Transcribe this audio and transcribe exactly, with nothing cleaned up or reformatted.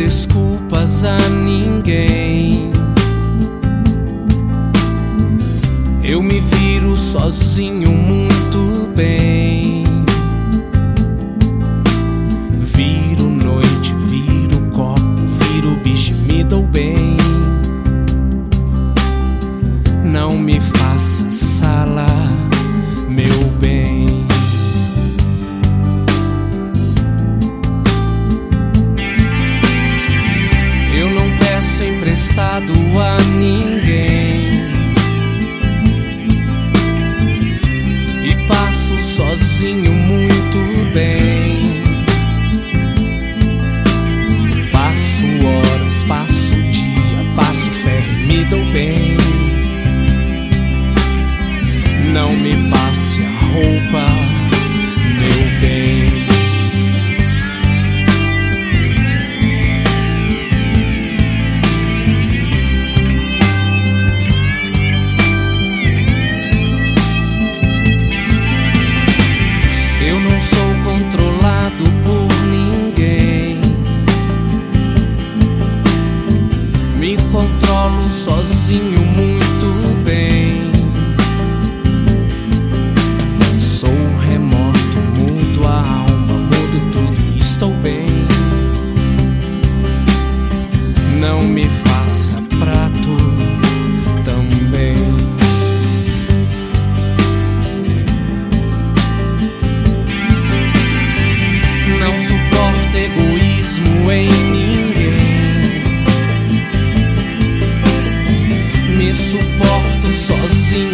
desculpas a ninguém. Eu me viro sozinho muito bem. Viro noite, viro copo, viro bicho, me dou bem. Não me faça sala, meu bem. Eu não peço emprestado a ninguém e passo sozinho muito bem. Passo horas, passo dia, passo ferro e me dou bem. Não me passe a roupa, meu bem. Eu não sou controlado por ninguém. Me controlo sozinho muito bem. Sou remoto, mudo a alma, mudo tudo e estou bem. Não me faça prato também. Não suporto egoísmo em ninguém. Me suporto sozinho